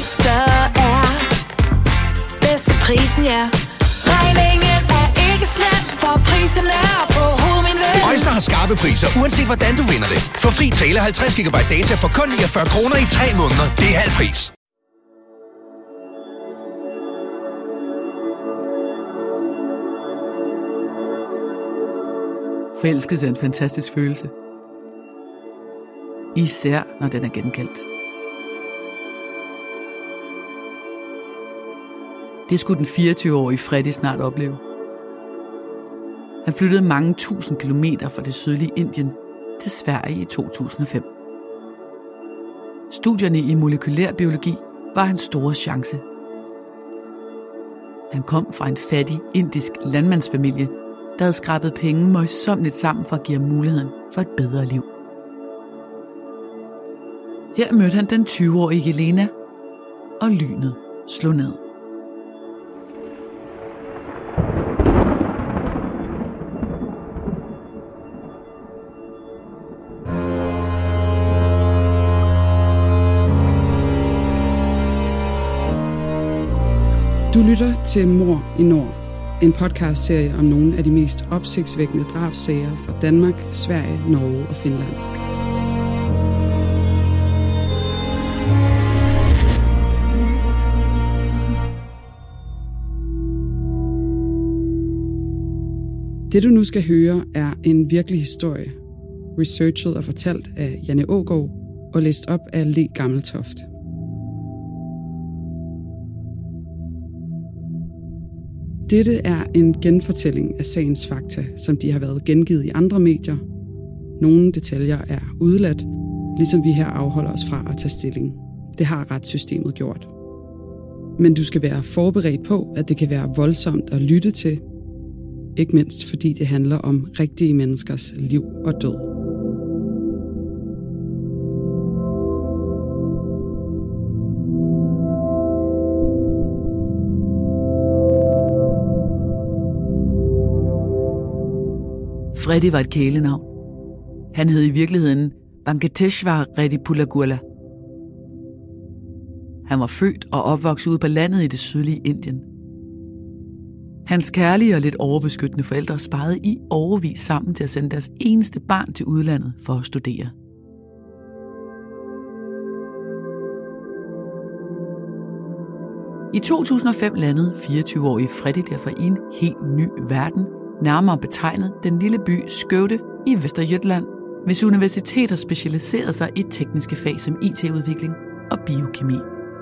Øster er bedst til prisen, ja. Regningen er ikke slem, for prisen er på hovedet, min ven. Øjster har skarpe priser, uanset hvordan du vinder det. Få fri tale 50 GB data for kun 49 kroner i 3 måneder. Det er halv pris. Forelskelse er en fantastisk følelse. Især når den er gengældt. Det skulle den 24-årige Freddy snart opleve. Han flyttede mange tusind kilometer fra det sydlige Indien til Sverige i 2005. Studierne i molekylær biologi var hans store chance. Han kom fra en fattig indisk landmandsfamilie, der havde skrabet penge møjsommeligt sammen for at give ham muligheden for et bedre liv. Her mødte han den 20-årige Jelena, og lynet slog ned. Du lytter til Mord i Nord, en podcastserie om nogle af de mest opsigtsvækkende drabssager fra Danmark, Sverige, Norge og Finland. Det du nu skal høre er en virkelig historie, researchet og fortalt af Janne Aagaard og læst op af Le Gammeltoft. Dette er en genfortælling af sagens fakta, som de har været gengivet i andre medier. Nogle detaljer er udeladt, ligesom vi her afholder os fra at tage stilling. Det har retssystemet gjort. Men du skal være forberedt på, at det kan være voldsomt at lytte til. Ikke mindst fordi det handler om rigtige menneskers liv og død. Freddy var et kælenavn. Han hed i virkeligheden Venkateshwar Reddy Pulagula. Han var født og opvokset ude på landet i det sydlige Indien. Hans kærlige og lidt overbeskyttende forældre sparede i årevis sammen til at sende deres eneste barn til udlandet for at studere. I 2005 landede 24-årige Freddy derfor i en helt ny verden, nærmere betegnet den lille by Skövde i Västergötland, hvis universiteter specialiserede sig i tekniske fag som IT-udvikling og biokemi.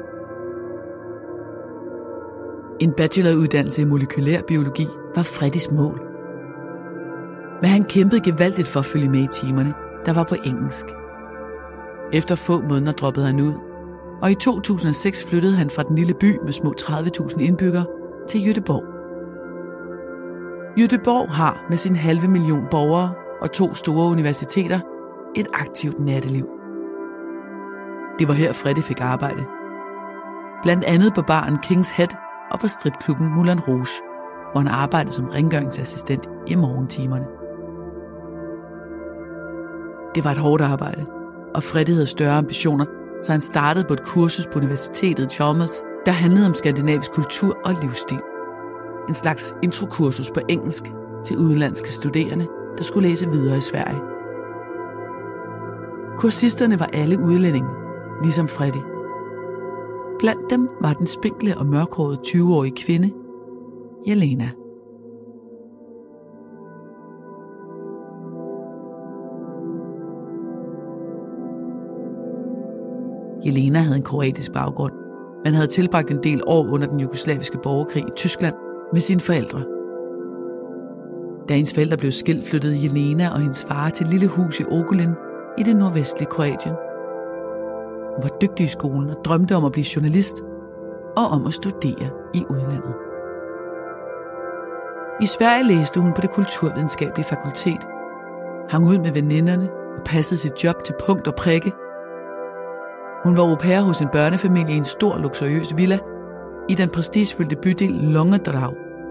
En bacheloruddannelse i molekylær biologi var Freddys mål. Men han kæmpede gevaldigt for at følge med i timerne, der var på engelsk. Efter få måneder droppede han ud, og i 2006 flyttede han fra den lille by med små 30.000 indbyggere til Göteborg. Göteborg har med sin 500.000 borgere og 2 store universiteter et aktivt natteliv. Det var her Freddy fik arbejde. Blandt andet på baren King's Head og på stripklubben Moulin Rouge, hvor han arbejdede som rengøringsassistent i morgentimerne. Det var et hårdt arbejde, og Freddy havde større ambitioner, så han startede på et kursus på universitetet Chalmers, der handlede om skandinavisk kultur og livsstil. En slags introkursus på engelsk til udenlandske studerende, der skulle læse videre i Sverige. Kursisterne var alle udlændinge, ligesom Freddy. Blandt dem var den spinkle og mørkhårede 20-årige kvinde, Jelena. Jelena havde en kroatisk baggrund, men havde tilbragt en del år under den jugoslaviske borgerkrig i Tyskland med sine forældre. Da hendes forældre blev skilt, flyttede Jelena og hendes far til et lille hus i Ogulin i det nordvestlige Kroatien. Hun var dygtig i skolen og drømte om at blive journalist og om at studere i udlandet. I Sverige læste hun på det kulturvidenskabelige fakultet, hang ud med veninderne og passede sit job til punkt og prikke. Hun var au pair hos en børnefamilie i en stor, luksuriøs villa i den prestigefyldte bydel Långedrag.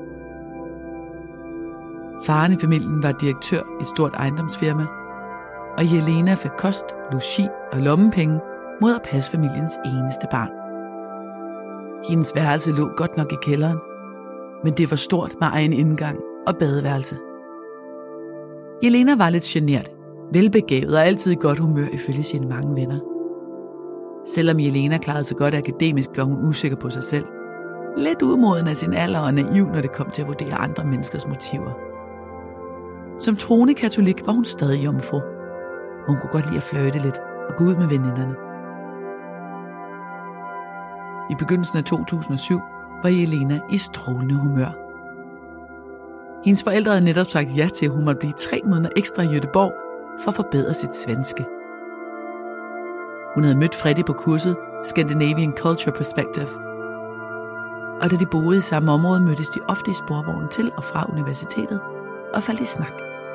Faren i familien var direktør i et stort ejendomsfirma, og Jelena fik kost, logi og lommepenge mod at passe familiens eneste barn. Hendes værelse lå godt nok i kælderen, men det var stort med egen indgang og badeværelse. Jelena var lidt genert, velbegavet og altid i godt humør ifølge sine mange venner. Selvom Jelena klarede sig godt akademisk, var hun usikker på sig selv. Lidt umoden af sin alder og naiv, når det kom til at vurdere andre menneskers motiver. Som troende katolik var hun stadig jomfru. Hun kunne godt lide at flirte lidt og gå ud med veninderne. I begyndelsen af 2007 var Jelena i strålende humør. Hendes forældre havde netop sagt ja til, at hun måtte blive 3 måneder ekstra i Göteborg for at forbedre sit svenske. Hun havde mødt Freddy på kurset Scandinavian Culture Perspective. Og da de boede i samme område, mødtes de ofte i sporvognen til og fra universitetet og faldt i snak.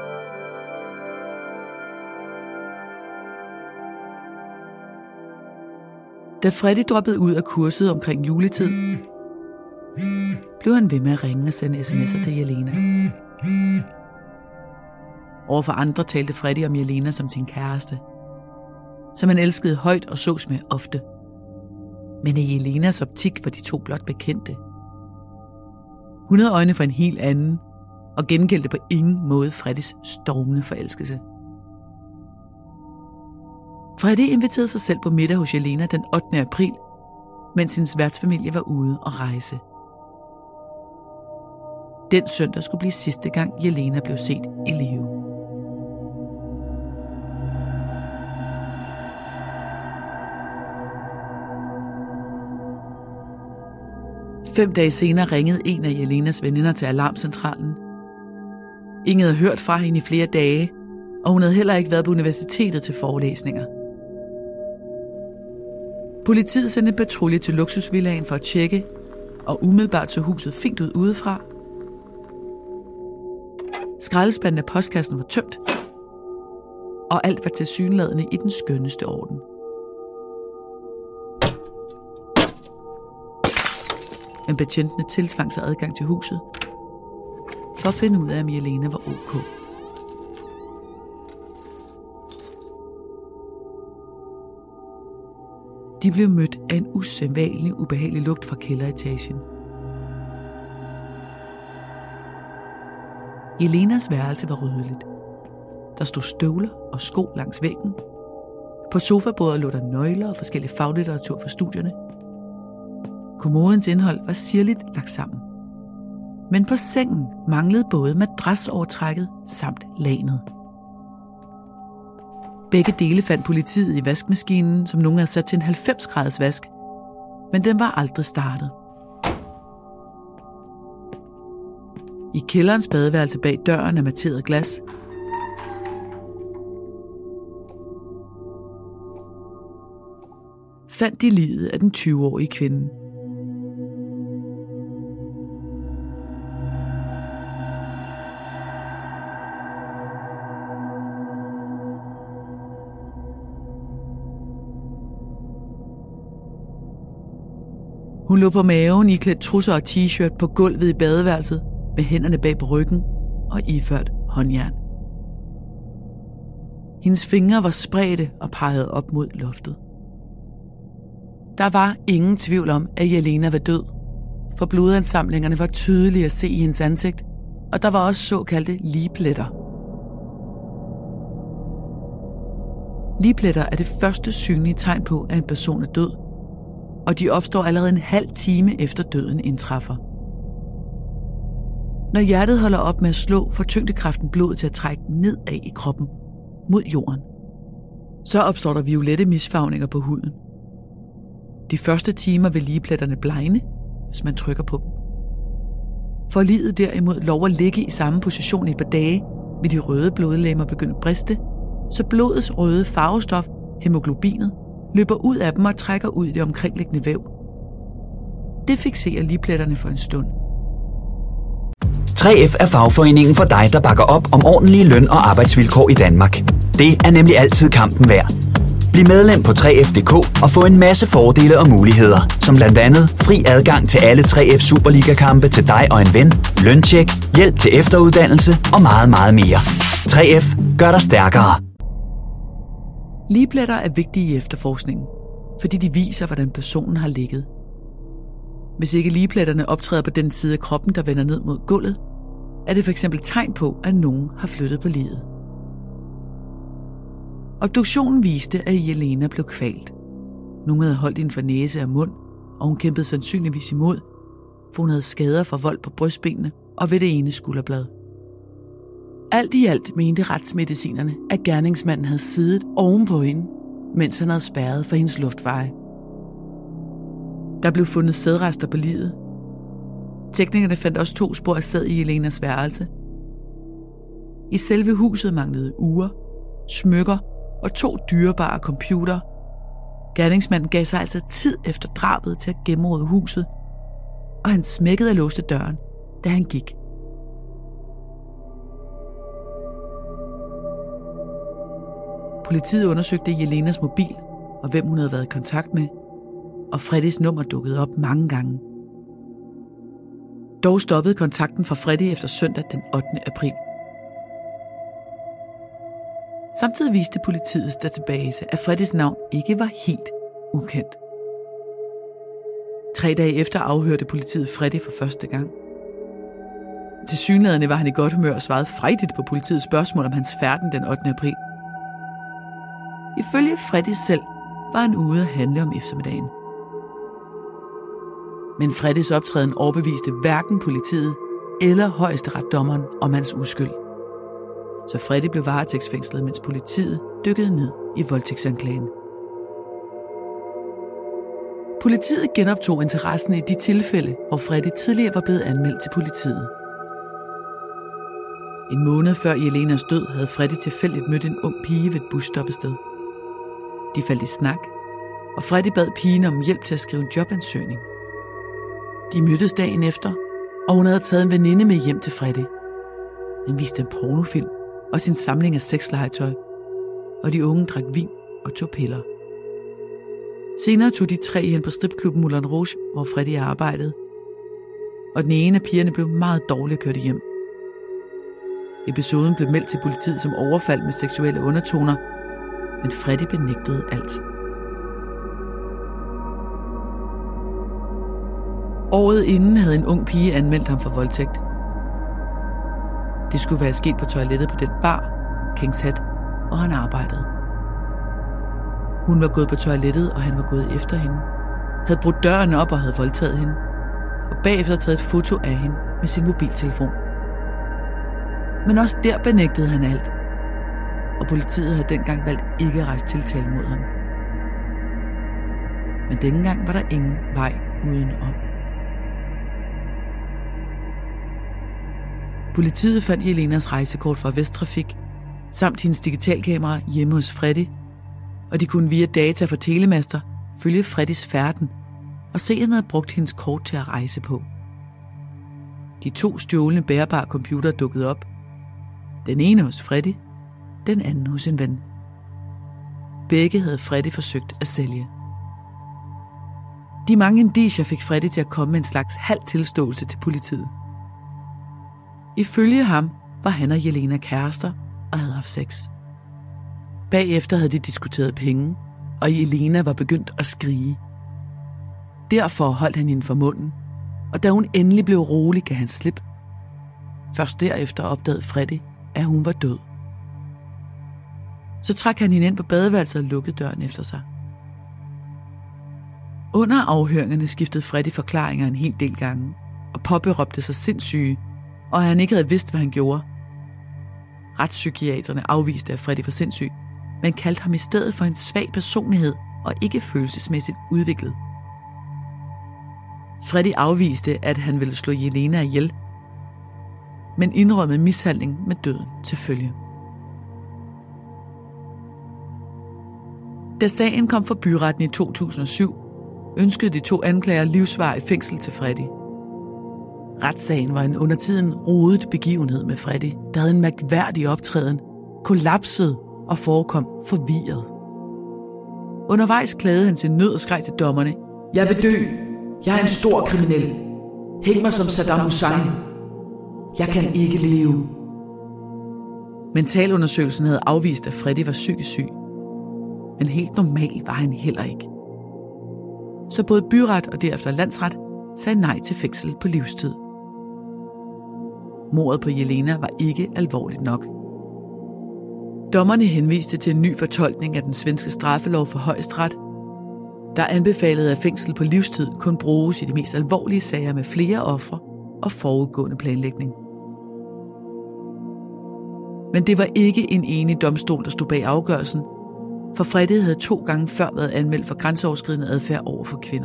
Da Freddy droppede ud af kurset omkring juletid, blev han ved med at ringe og sende sms'er til Jelena. Overfor andre talte Freddy om Jelena som sin kæreste, som han elskede højt og sås med ofte. Men i Jelenas optik var de to blot bekendte. Hun havde øjne for en helt anden, og gengældte på ingen måde Freddys stormende forelskelse. Freddy inviterede sig selv på middag hos Jelena den 8. april, mens hendes værtsfamilie var ude at rejse. Den søndag skulle blive sidste gang, Jelena blev set i live. Fem dage senere ringede en af Jelenas veninder til alarmcentralen. Ingen havde hørt fra hende i flere dage, og hun havde heller ikke været på universitetet til forelæsninger. Politiet sendte en patrulje til luksusvillaen for at tjekke, og umiddelbart så huset fint ud udefra. Skraldespanden af postkassen var tømt, og alt var tilsyneladende i den skønneste orden. Men betjentene tiltvang sig adgang til huset, for at finde ud af, om Jelena var ok. De blev mødt af en usædvanlig ubehagelig lugt fra kælderetagen. Jelenas værelse var rødligt. Der stod støvler og sko langs væggen. På sofabordet lå der nøgler og forskellig faglitteratur fra studierne. Kommodens indhold var sirligt lagt sammen. Men på sengen manglede både madrasovertrækket samt lagenet. Begge dele fandt politiet i vaskemaskinen, som nogen havde sat til en 90-graders vask, men den var aldrig startet. I kælderens badeværelse bag døren af materet glas fandt de liget af den 20-årige kvinde. Hun lå på maven iklædt trusser og t-shirt på gulvet i badeværelset med hænderne bag på ryggen og iført håndjern. Hendes fingre var spredte og pegede op mod loftet. Der var ingen tvivl om, at Jelena var død, for blodansamlingerne var tydelige at se i hendes ansigt, og der var også såkaldte ligpletter. Ligpletter er det første synlige tegn på, at en person er død, og de opstår allerede en halv time efter døden indtræffer. Når hjertet holder op med at slå, får tyngdekraften blodet til at trække nedad i kroppen, mod jorden. Så opstår der violette misfarvninger på huden. De første timer vil ligepletterne blegne, hvis man trykker på dem. For liget derimod lov at ligge i samme position i et par dage, vil de røde blodlegemer begynde at briste, så blodets røde farvestof, hemoglobinet, løber ud af dem og trækker ud i det omkringliggende væv. Det fikserer ligepletterne for en stund. 3F er fagforeningen for dig, der bakker op om ordentlige løn- og arbejdsvilkår i Danmark. Det er nemlig altid kampen værd. Bliv medlem på 3F.dk og få en masse fordele og muligheder, som blandt andet fri adgang til alle 3F Superliga-kampe til dig og en ven, løntjek, hjælp til efteruddannelse og meget, meget mere. 3F gør dig stærkere. Ligepletter er vigtige i efterforskningen, fordi de viser, hvordan personen har ligget. Hvis ikke ligepletterne optræder på den side af kroppen, der vender ned mod gulvet, er det f.eks. tegn på, at nogen har flyttet på liget. Obduktionen viste, at Jelena blev kvalt. Nogen havde holdt hende for næse og mund, og hun kæmpede sandsynligvis imod, for hun havde skader fra vold på brystbenene og ved det ene skulderblad. Alt i alt mente retsmedicinerne, at gerningsmanden havde siddet ovenpå hende, mens han havde spærret for hendes luftveje. Der blev fundet sædrester på liget. Teknikerne fandt også 2 spor af sæd i Jelenas værelse. I selve huset manglede ure, smykker og 2 dyrebare computere. Gerningsmanden gav sig altså tid efter drabet til at gennemrode huset, og han smækkede og låste døren, da han gik. Politiet undersøgte Jelenas mobil og hvem hun havde været i kontakt med, og Freddys nummer dukkede op mange gange. Dog stoppede kontakten fra Freddy efter søndag den 8. april. Samtidig viste politiets database, at Freddys navn ikke var helt ukendt. 3 dage efter afhørte politiet Freddy for første gang. Tilsyneladende var han i godt humør og svarede frejdigt på politiets spørgsmål om hans færden den 8. april. Ifølge Freddy selv var han ude at handle om eftermiddagen. Men Freddys optræden overbeviste hverken politiet eller højesteretsdommeren om hans uskyld. Så Freddy blev varetægtsfængslet, mens politiet dykkede ned i voldtægtsanklagen. Politiet genoptog interessen i de tilfælde, hvor Freddy tidligere var blevet anmeldt til politiet. En måned før Jelenas død havde Freddy tilfældigt mødt en ung pige ved et busstoppested. De faldt i snak, og Freddy bad pigen om hjælp til at skrive en jobansøgning. De mødtes dagen efter, og hun havde taget en veninde med hjem til Freddy. Han viste en pornofilm og sin samling af sexlegetøj, og de unge drak vin og tog piller. Senere tog de 3 hen på stripklubben Moulin Rouge, hvor Freddy arbejdede, og den ene af pigerne blev meget dårligt kørt hjem. Episoden blev meldt til politiet som overfald med seksuelle undertoner, men Freddy benægtede alt. Året inden havde en ung pige anmeldt ham for voldtægt. Det skulle være sket på toilettet på den bar, King's Head, hvor han arbejdede. Hun var gået på toilettet, og han var gået efter hende, havde brudt døren op og havde voldtaget hende, og bagefter taget et foto af hende med sin mobiltelefon. Men også der benægtede han alt, og politiet havde dengang valgt ikke at rejse tiltale mod ham. Men denne gang var der ingen vej udenom. Politiet fandt Jelenas rejsekort fra Vesttrafik, samt hendes digitalkamera hjemme hos Freddy, og de kunne via data fra telemaster følge Freddys færden og se, at han havde brugt hendes kort til at rejse på. De 2 stjålne bærbare computere dukkede op. Den ene hos Freddy, den anden hos en ven. Begge havde Freddy forsøgt at sælge. De mange indicier fik Freddy til at komme med en slags halv tilståelse til politiet. Ifølge ham var han og Jelena kærester og havde haft sex. Bagefter havde de diskuteret penge, og Jelena var begyndt at skrige. Derfor holdt han hende for munden, og da hun endelig blev rolig, gav han slip. Først derefter opdagede Freddy, at hun var død. Så trak han hende ind på badeværelset og lukkede døren efter sig. Under afhøringerne skiftede Freddy forklaringer en hel del gange, og påberåbte sig sindssyge, og at han ikke havde vidst, hvad han gjorde. Retspsykiaterne afviste, at Freddy var sindssyg, men kaldte ham i stedet for en svag personlighed og ikke følelsesmæssigt udviklet. Freddy afviste, at han ville slå Jelena ihjel, men indrømmede mishandling med døden til følge. Da sagen kom for byretten i 2007, ønskede de 2 anklager livsvarig fængsel til Freddy. Retssagen var en undertiden rodet begivenhed med Freddy, der havde en mærkværdig optræden, kollapsede og forekom forvirret. Undervejs klagede han sin nød og skreg til dommerne: "Jeg vil dø. Jeg er en stor kriminel. Hæng mig som Saddam Hussein. Jeg kan ikke leve." Mentalundersøgelsen havde afvist, at Freddy var psykisk syg. Men helt normal var han heller ikke. Så både byret og derefter landsret sagde nej til fængsel på livstid. Mordet på Jelena var ikke alvorligt nok. Dommerne henviste til en ny fortolkning af den svenske straffelov for Højesteret, der anbefalede, at fængsel på livstid kun bruges i de mest alvorlige sager med flere ofre og forudgående planlægning. Men det var ikke en enig domstol, der stod bag afgørelsen, for Freddy havde 2 gange før været anmeldt for grænseoverskridende adfærd over for kvinder.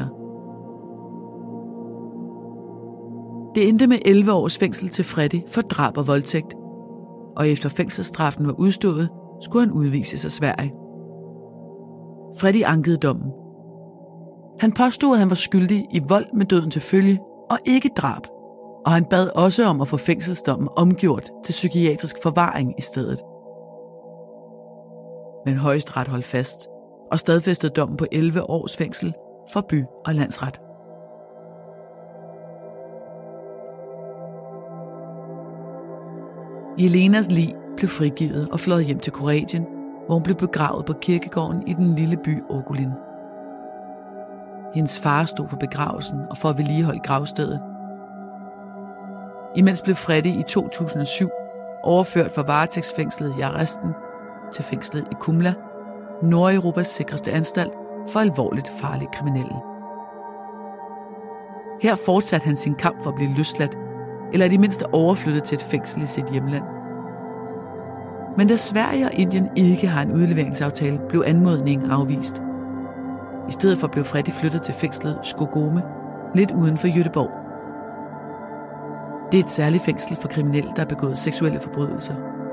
Det endte med 11 års fængsel til Freddy for drab og voldtægt, og efter fængselsstraffen var udstået, skulle han udvises af Sverige. Freddy ankede dommen. Han påstod, at han var skyldig i vold med døden til følge og ikke drab, og han bad også om at få fængselsdommen omgjort til psykiatrisk forvaring i stedet. Men Højesteret holdt fast og stadfæstede dommen på 11 års fængsel for by- og landsret. Jelenas lig blev frigivet og fløjet hjem til Kroatien, hvor hun blev begravet på kirkegården i den lille by Ogulin. Hendes far stod for begravelsen og for at vedligeholde gravstedet. Imens blev Freddy i 2007 overført fra varetægtsfængslet i Arresten til fængslet i Kumla, Nordeuropas sikreste anstalt for alvorligt farlige kriminelle. Her fortsatte han sin kamp for at blive løsladt, eller i det mindste overflyttet til et fængsel i sit hjemland. Men da Sverige og Indien ikke har en udleveringsaftale, blev anmodningen afvist. I stedet for blev Freddy flyttet til fængslet Skogome, lidt uden for Göteborg. Det er et særligt fængsel for kriminelle, der har begået seksuelle forbrydelser.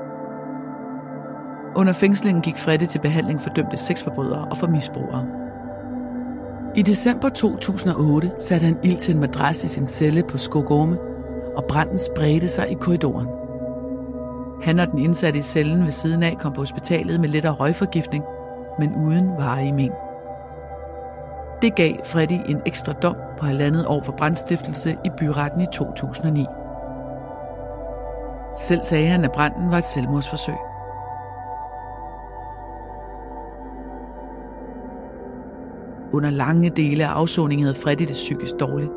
Under fængslingen gik Freddy til behandling for dømte sexforbrydere og for misbrugere. I december 2008 satte han ild til en madras i sin celle på Skogome, og branden spredte sig i korridoren. Han og den indsatte i cellen ved siden af kom på hospitalet med lettere røgforgiftning, men uden varige men. Det gav Freddy en ekstra dom på 1,5 år for brandstiftelse i byretten i 2009. Selv sagde han, at branden var et selvmordsforsøg. Under lange dele af afsoningen havde Freddy det psykisk dårligt.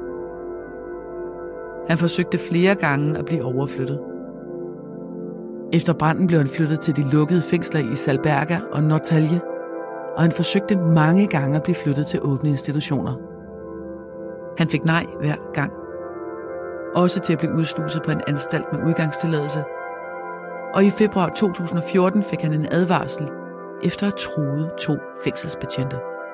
Han forsøgte flere gange at blive overflyttet. Efter branden blev han flyttet til de lukkede fængsler i Salberga og Norrtälje, og han forsøgte mange gange at blive flyttet til åbne institutioner. Han fik nej hver gang. Også til at blive udsluset på en anstalt med udgangstilladelse. Og i februar 2014 fik han en advarsel efter at truede 2 fængselsbetjente.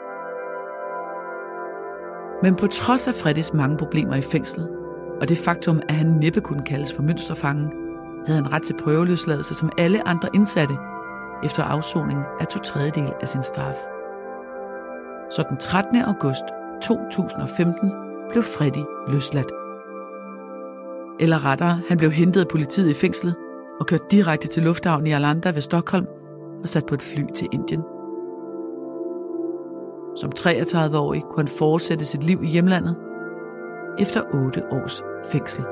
Men på trods af Freddys mange problemer i fængslet, og det faktum, at han næppe kunne kaldes for mønsterfangen, havde han ret til prøveløsladelse som alle andre indsatte efter afsoningen af 2/3 af sin straf. Så den 13. august 2015 blev Freddy løsladt. Eller rettere, han blev hentet af politiet i fængslet og kørt direkte til lufthavnen i Arlanda ved Stockholm og sat på et fly til Indien. Som 33-årig kunne han fortsætte sit liv i hjemlandet efter 8 års fængsel.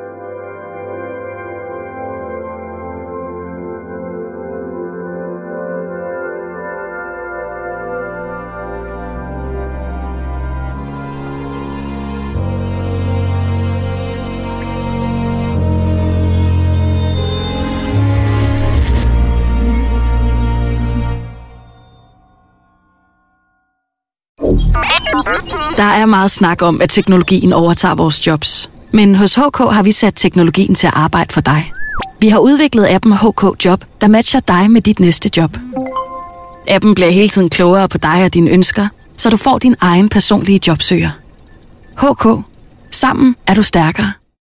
Der er meget snak om, at teknologien overtager vores jobs. Men hos HK har vi sat teknologien til at arbejde for dig. Vi har udviklet appen HK Job, der matcher dig med dit næste job. Appen bliver hele tiden klogere på dig og dine ønsker, så du får din egen personlige jobsøger. HK. Sammen er du stærkere.